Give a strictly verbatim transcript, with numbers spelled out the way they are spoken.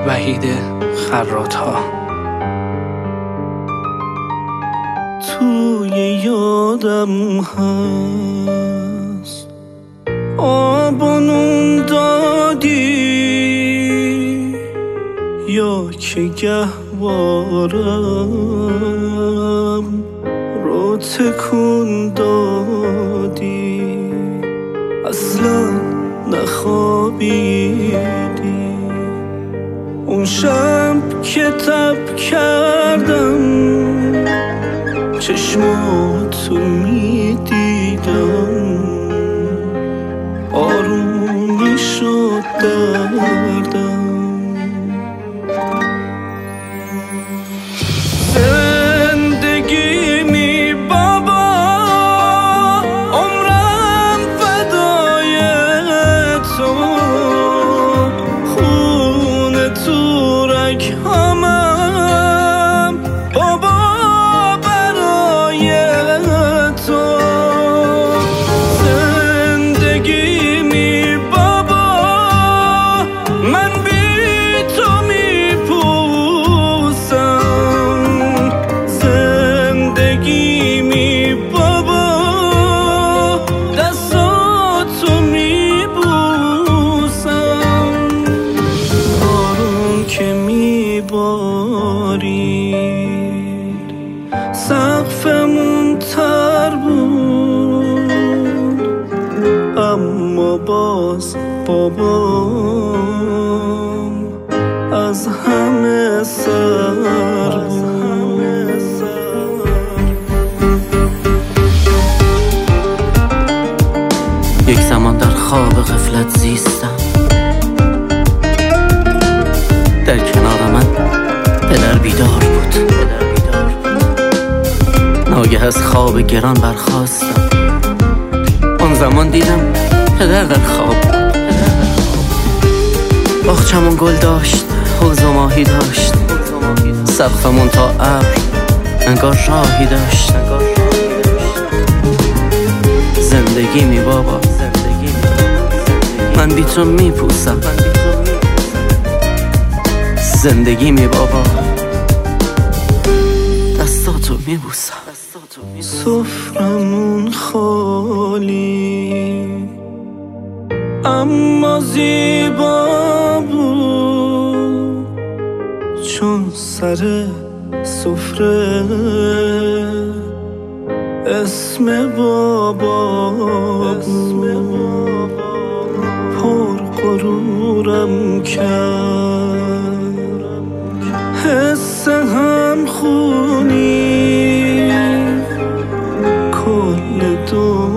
وحید خراط‌ها. توی یادم هست آب و نون دادی، یا که گهوارم رو تکون دادی، اصلا نخوابیدی. اون شب که تب کردم چشماتو میدیدم، آروم میشد دردم. زندگی می بابا، عمرم فدای تو، خون تو رگ همم بابا برای تو. زندگی می بابا، من بی تو می پوسم. زندگی می بابا، دستاتو می بوسم. بارون که می بارید سقفمون تر بود، اما باز بابام از همه سر بود. یک زمان در خواب غفلت زیستم، در کنار من پدر بیدار بود. ناگه از خواب گران برخاستم، آن زمان دیدم پدر در خواب. باغچمون گل داشت، حوض و ماهی داشت، سقفمون تا ابر انگار راهی داشت. زندگی می بابا، من بی تو می پوسم. زندگی می بابا، دستاتو می بوسم. سفرمون خالی اما زیبا بود، چون سر سفره اسم بابا بود. پر غرورم کرد حس هم خونی، کل دنیا